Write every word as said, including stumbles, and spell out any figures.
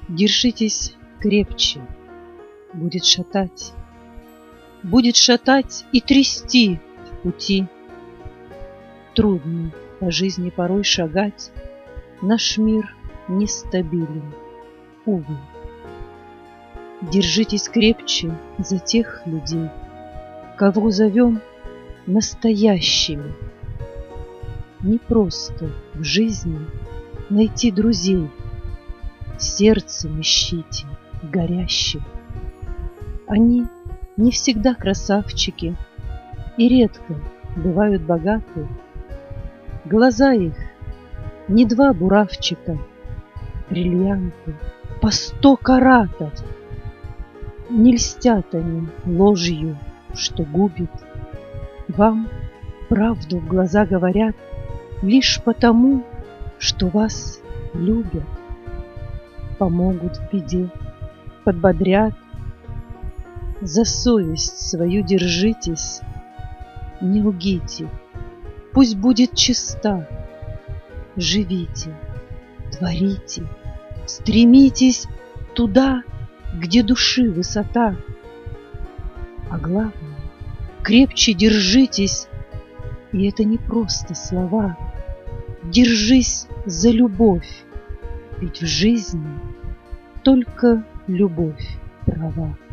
Держитесь крепче, будет шатать, будет шатать и трясти в пути. Трудно по жизни порой шагать, наш мир нестабилен, увы. Держитесь крепче за тех людей, кого зовем настоящими. Не просто в жизни найти друзей, сердцем ищите горящих. Они не всегда красавчики и редко бывают богаты. Глаза их не два буравчика, бриллианты по сто каратов. Не льстят они ложью, что губит. Вам правду в глаза говорят лишь потому, что вас любят. Помогут в беде, подбодрят. За совесть свою держитесь, не лгите, пусть будет чиста. Живите, творите, стремитесь туда, где души высота. А главное, крепче держитесь, и это не просто слова. Держись за любовь, ведь в жизни только любовь права.